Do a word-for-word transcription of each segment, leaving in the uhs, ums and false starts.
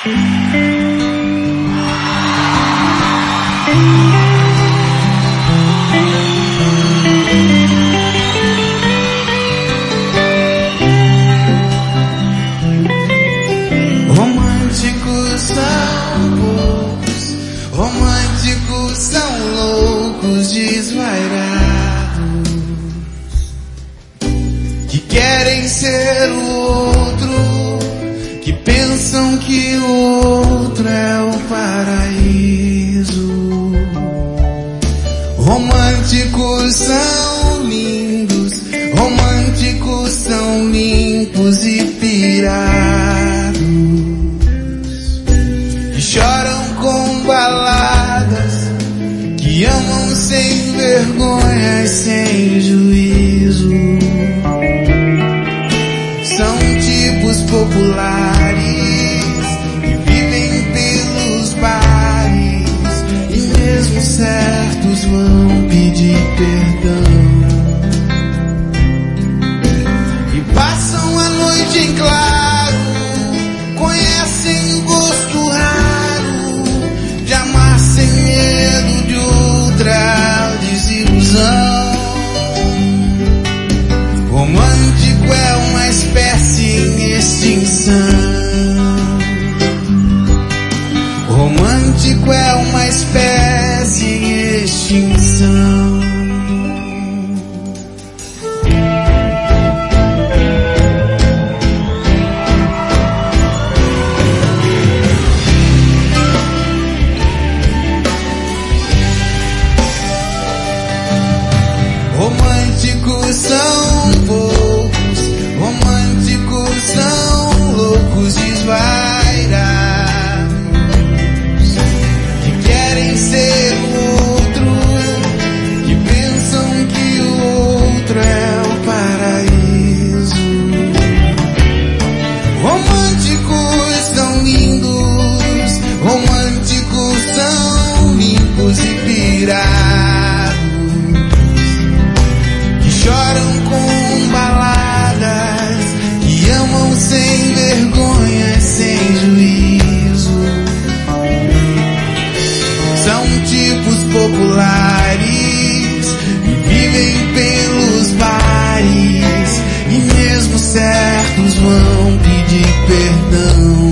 Românticos são poucos, românticos são loucos, desvairados, que querem ser o outro, que pensam que o outro é o paraíso. Românticos são lindos, românticos são limpos e pirados, que choram com baladas, que amam sem vergonha e sem juízo. São tipos populares que vivem pelos bares e mesmo certos vão pedir perdão. E passam a noite em claro, conhecem o gosto raro de amar sem medo de outra desilusão. Romântico é uma espécie em extinção. Romântico é uma espécie em extinção. Românticos são poucos, românticos são loucos, desvairados, que querem ser o outro, que pensam que o outro é o paraíso. Românticos são lindos, românticos são limpos e pirados, choram com baladas, que amam sem vergonha e sem juízo. São tipos populares e vivem pelos bares e mesmo certos vão pedir perdão.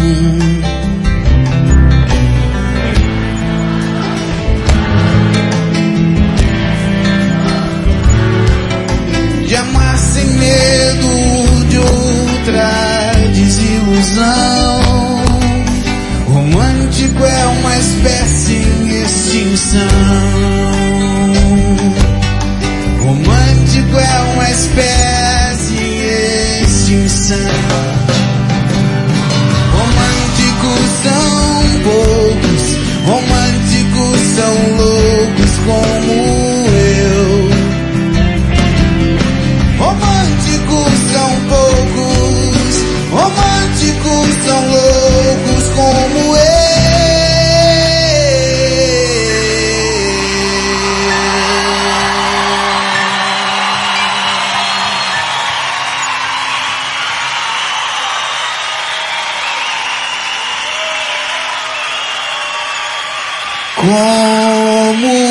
De amar sem medo de outra desilusão. Romântico é uma espécie em extinção. Romântico é uma espécie em extinção. Românticos são poucos, românticos são loucos como eu. Românticos são poucos, românticos são loucos como eu. Como